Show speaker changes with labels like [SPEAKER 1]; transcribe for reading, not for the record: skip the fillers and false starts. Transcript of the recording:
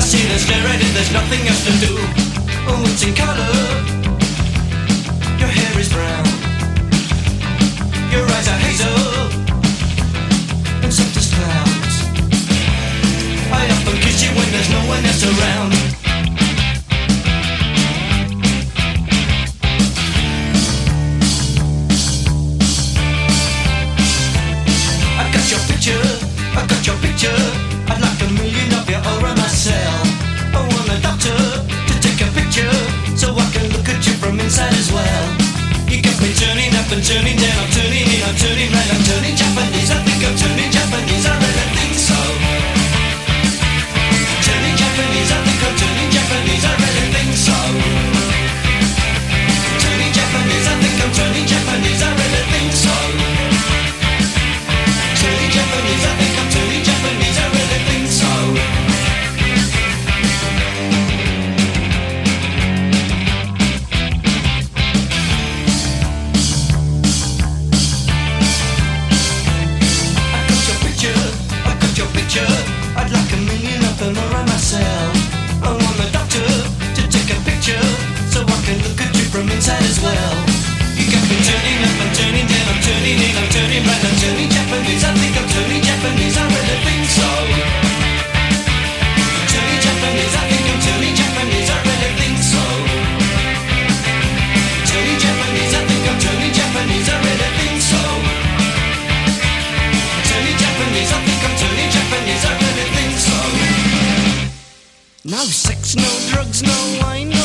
[SPEAKER 1] see the stare at it, there's nothing else to do. Oh, it's in color. Your hair is brown. Your eyes are hazel and soft as clouds. I often kiss you when there's no one else around. I got your picture. I'd like a million of you all around myself. I want a doctor to take a picture so I can look at you from inside as well. You got me turning up and turning down, I'm turning in, I'm turning right, I'm turning Japanese. I think I'm turning Japanese, I really think so. Turning Japanese, I think I'm turning Japanese, I really think so. Turning Japanese, I think I'm turning Japanese, I really think so. Turning Japanese, I think I'm turning Japanese, I really think so. I got your picture, I'd like a million of them around myself. I want the doctor to take a picture so I can look at you from inside as well. You got me turning up and turning down, I'm turning in, I'm turning right, I'm turning Japanese, I think I'm turning Japanese, I really think so. Turning Japanese, I think I'm turning Japanese, I really think so. Turning Japanese, I think I'm turning Japanese, I really think so. Turning Japanese, I think I'm turning Japanese, I really think so. No sex, no drugs, no wine.